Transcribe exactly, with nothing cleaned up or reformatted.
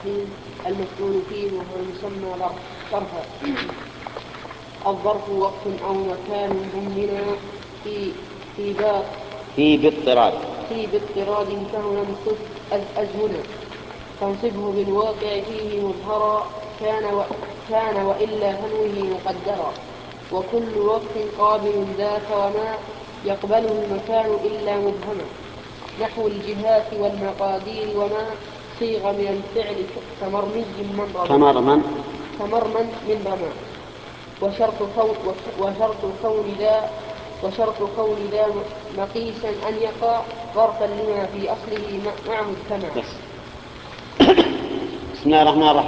الحين المفعول فيه وهو يسمى ظرفا. الظرف وقت أو مكان ضمن في في باب في باضطراد في باضطراد كهنا انصب أزهنا تنصبه بالواقع فيه مظهرا كان, و... كان وإلا فنوه مقدرا. وكل وقت قابل ذاك وما يقبله المكان إلا مبهما نحو الجهات والمقادير وما صيغ من الفعل كمرمي من رمى كمرمى كمرمى من رمى. وشرط كون وشرط كون ذا وشرط كون ذا مقيسا أن يقع ظرفا لما في أصله معه اجتمع. بسم الله الرحمن الرحيم.